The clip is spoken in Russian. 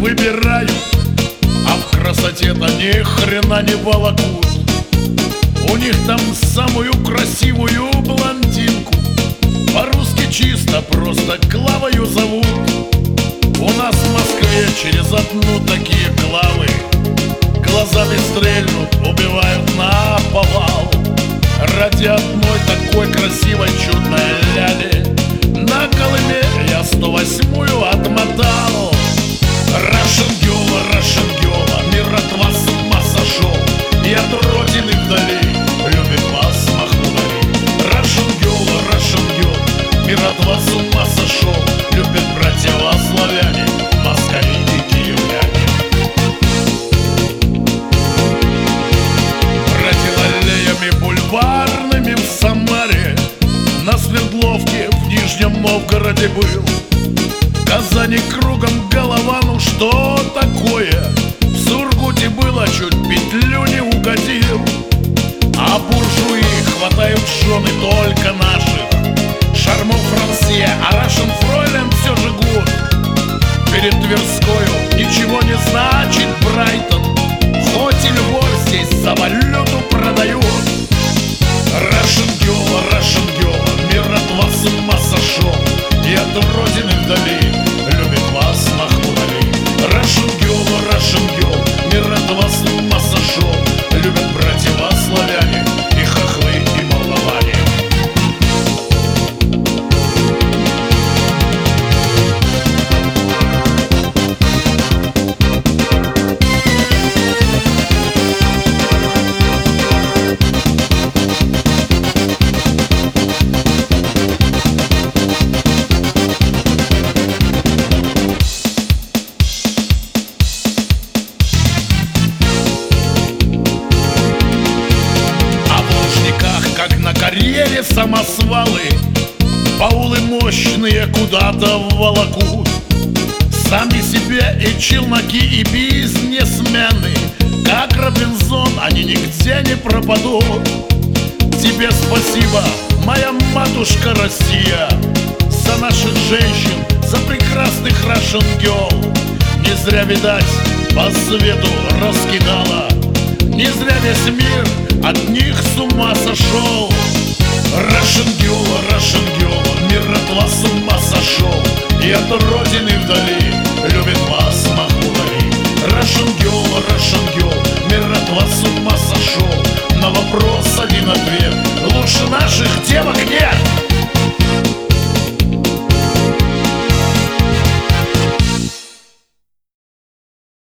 выбирают, а в красоте-то ни хрена не волокут. У них там самую красивую блондинку по-русски чисто просто Клавою зовут. У нас в Москве через одну такие Клавы глазами стрельнут, убивают наповал. Ради одной такой красивой чудной ляли на Колыме я 108-ю отмотал. Russian girl, мир от вас с ума сошел, и от родины вдали любит вас Махмуд-Али. Russian girl, мир от вас с ума сошел, любят братья вас славяне, москали и киевляне. Бродил аллеями бульварными в Самаре, на Свердловке, в Нижнем Новгороде был. В Казани кругом голова, ну что такое? В Сургуте было, чуть петлю не угодил. А буржуи хватают жены только наших. Шармон Франсье, а Russian Фройлен все же гуд. Перед Тверскою ничего не значит Брайтон, хоть и Львов здесь за валюту продают. Russian girl, мир от вас с ума сошел, и от родины вдали любит вас Махмуд-Али. Russian girl, мир от вас с ума сошел, любят братья вас славяне, и хохлы, и молдаване. Карьере самосвалы баулы мощные куда-то волокут. Сами себе и челноки, и бизнесмены, как Робинзон, они нигде не пропадут. Тебе спасибо, моя матушка Россия, за наших женщин, за прекрасных Russian girl. Не зря, видать, по свету раскидала, не зря весь мир от них с ума сошел.